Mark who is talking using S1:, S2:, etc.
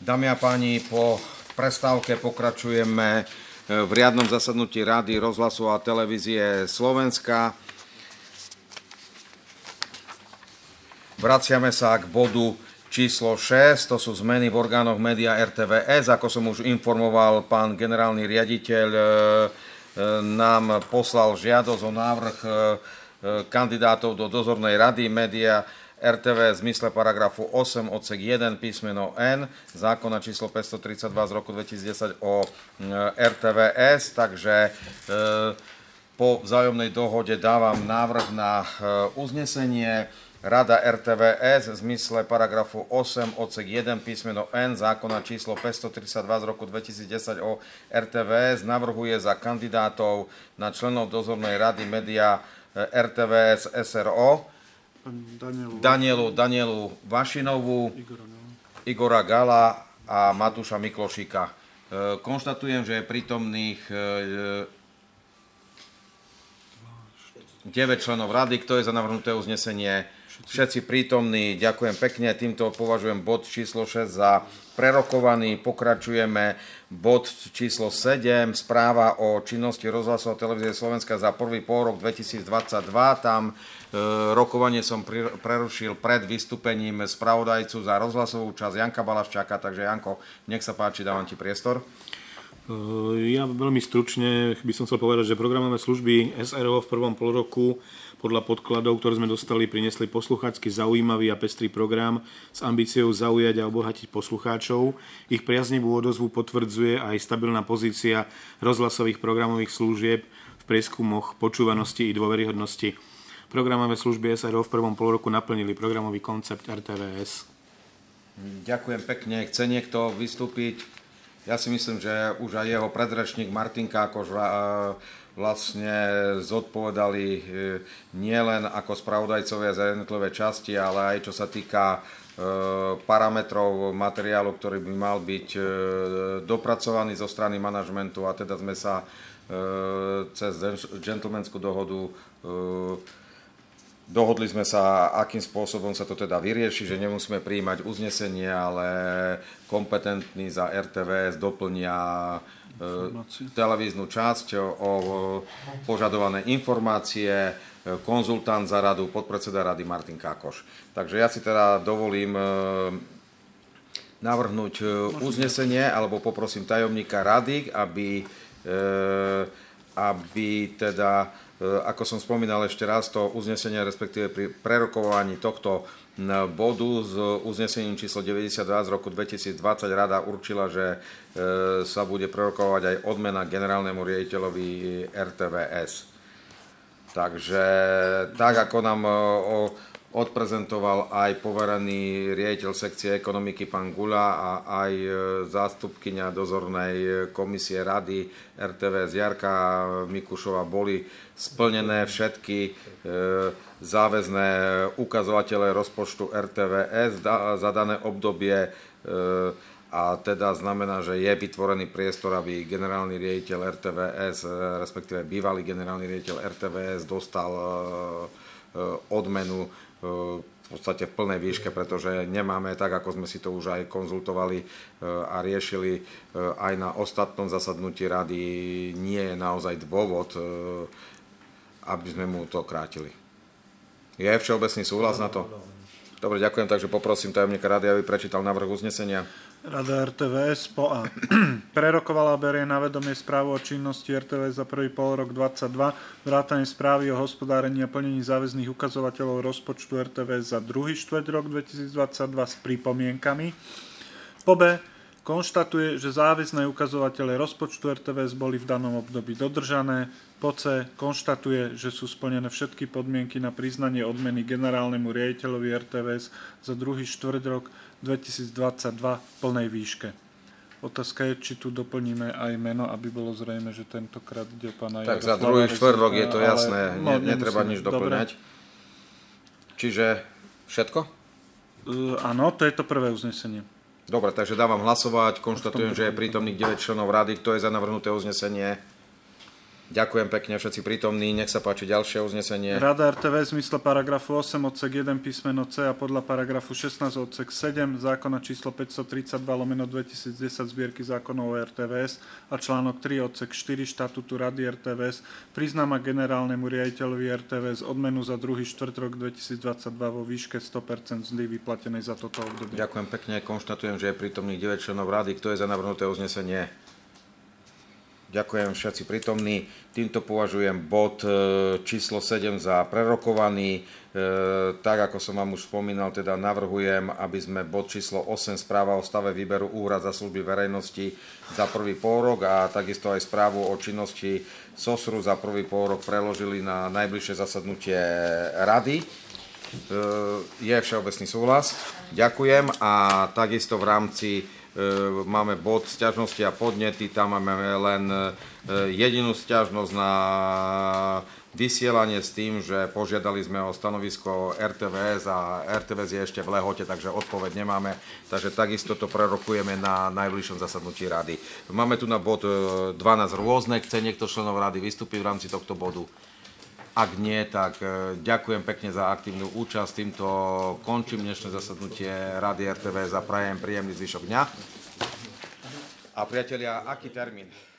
S1: Dámy a páni, po prestávke pokračujeme v riadnom zasadnutí Rady rozhlasu a televízie Slovenska. Vraciame sa k bodu číslo 6, to sú zmeny v orgánoch média RTVS. Ako som už informoval, pán generálny riaditeľ nám poslal žiadosť o návrh kandidátov do dozornej rady média RTVS v zmysle paragrafu 8 odsek 1 písmeno N zákona číslo 532 z roku 2010 o RTVS, takže po vzájomnej dohode dávam návrh na uznesenie. Rada RTVS v zmysle paragrafu 8 odsek 1 písmeno N zákona číslo 532 z roku 2010 o RTVS navrhuje za kandidátov na členov dozornej rady média RTVS SRO Danielu Vašinovú, Igora Gala a Matúša Miklošika. Konštatujem, že je prítomných 9 členov rady. Kto je za navrhnuté uznesenie? Všetci prítomní. Ďakujem pekne. Týmto považujem bod číslo 6 za prerokovaný. Pokračujeme. Bod číslo 7. Správa o činnosti rozhlasu a televízie Slovenska za prvý pôrok 2022. Tam rokovanie som prerušil pred vystúpením spravodajcu za rozhlasovú časť Janka Balaščáka. Takže Janko, nech sa páči, dávam ti priestor.
S2: Ja veľmi stručne by som chcel povedať, že programové služby SRO v prvom polroku podľa podkladov, ktoré sme dostali, priniesli poslucháčsky zaujímavý a pestrý program s ambíciou zaujať a obohatiť poslucháčov. Ich priaznivú odozvu potvrdzuje aj stabilná pozícia rozhlasových programových služieb v prieskumoch počúvanosti i dôveryhodnosti. Programové služby SRO v prvom polroku naplnili programový koncept RTVS.
S1: Ďakujem pekne. Chce niekto vystúpiť? Ja si myslím, že už aj jeho predrečník Martin Kákoš vlastne zodpovedali nielen ako spravodajcovia za jednotlivé časti, ale aj čo sa týka parametrov materiálu, ktorý by mal byť dopracovaný zo strany manažmentu, a teda sme sa cez gentlemanskú dohodu dohodli sme sa, akým spôsobom sa to teda vyrieši, že nemusíme prijímať uznesenie, ale kompetentní za RTVS doplnia televíznu časť o požadované informácie, konzultant za radu, podpredseda rady Martin Kákoš. Takže ja si teda dovolím navrhnúť uznesenie, alebo poprosím tajomníka rady, aby teda, ako som spomínal ešte raz, to uznesenie, respektíve pri prerokovaní tohto bodu s uznesením číslo 92 z roku 2020 rada určila, že sa bude prerokovať aj odmena generálnemu riaditeľovi RTVS. Takže tak, ako nám odprezentoval aj poverený riaditeľ sekcie ekonomiky pán Guľa a aj zástupkyňa dozornej komisie rady RTVS Jarka Mikušová, boli splnené všetky záväzné ukazovatele rozpočtu RTVS za dané obdobie, a teda znamená, že je vytvorený priestor, aby generálny riaditeľ RTVS, respektíve bývalý generálny riaditeľ RTVS dostal odmenu v podstate v plnej výške, pretože nemáme, tak ako sme si to už aj konzultovali a riešili aj na ostatnom zasadnutí rady, nie je naozaj dôvod, aby sme mu to krátili. Je všeobecný súhlas na to? Dobre, ďakujem, takže poprosím tajomníka rady, aby prečítal návrh uznesenia.
S3: Rada RTVS po A. Prerokovala a berie na vedomie správu o činnosti RTVS za prvý polrok 2022, vrátane správy o hospodárení a plnení záväzných ukazovateľov rozpočtu RTVS za druhý štvrťrok 2022 s pripomienkami. Po B. Konštatuje, že záväzné ukazovatele rozpočtu RTVS boli v danom období dodržané. Po C. Konštatuje, že sú splnené všetky podmienky na priznanie odmeny generálnemu riaditeľovi RTVS za druhý štvrťrok 2022 v plnej výške. Otázka je, či tu doplníme aj meno, aby bolo zrejme, že tentokrát ide pána
S1: tak za druhý štvrťrok je to jasné, netreba nič doplňať. Čiže všetko?
S3: Áno, to je to prvé uznesenie.
S1: Dobre, takže dávam hlasovať. Konštatujem, že je prítomných 9 členov rady. Kto je za navrhnuté uznesenie? Ďakujem pekne všetci prítomní. Nech sa páči ďalšie uznesenie.
S3: Rada RTV v zmysle paragrafu 8 odsek 1 písmeno C a podľa paragrafu 16 odsek 7 zákona číslo 532/2010 zbierky zákonov o RTVS a článok 3 odsek 4 štatútu Rady RTVS priznáma generálnemu riaditeľovi RTVS odmenu za druhý štvrtrok 2022 vo výške 100% mzdy vyplatenej za toto obdobie.
S1: Ďakujem pekne. Konštatujem, že je prítomných 9 členov rady. Kto je za navrhnuté uznesenie? Ďakujem všetci prítomní. Týmto považujem bod číslo 7 za prerokovaný. Tak, ako som vám už spomínal, teda navrhujem, aby sme bod číslo 8, správa o stave výberu úhrad za služby verejnosti za prvý pôrok a takisto aj správu o činnosti SOSRu za prvý pôrok preložili na najbližšie zasadnutie rady. Je všeobecný súhlas. Ďakujem a takisto v rámci máme bod sťažnosti a podnety, tam máme len jedinú sťažnosť na vysielanie s tým, že požiadali sme o stanovisko RTVS a RTVS je ešte v lehote, takže odpoveď nemáme, takže takisto to prerokujeme na najbližšom zasadnutí rady. Máme tu na bod 12 rôzne, chce niekto členov rady vystúpiť v rámci tohto bodu? Ak nie, tak ďakujem pekne za aktívnu účasť. Týmto končím dnešné zasadnutie Rady RTVS a prajem príjemný zvyšok dňa. A priatelia, aký termín?